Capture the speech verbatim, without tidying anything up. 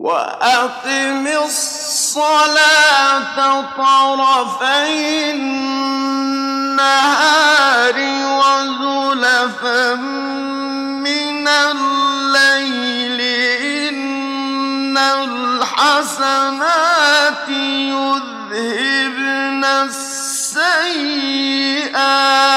وَأَقِمِ الصَّلَاةَ طَرَفَيِ النَّهَارِ وَزُلَفًا مِّنَ اللَّيْلِ ۚ إِنَّ الْحَسَنَاتِ يُذْهِبْنَ السَّيِّئَاتِ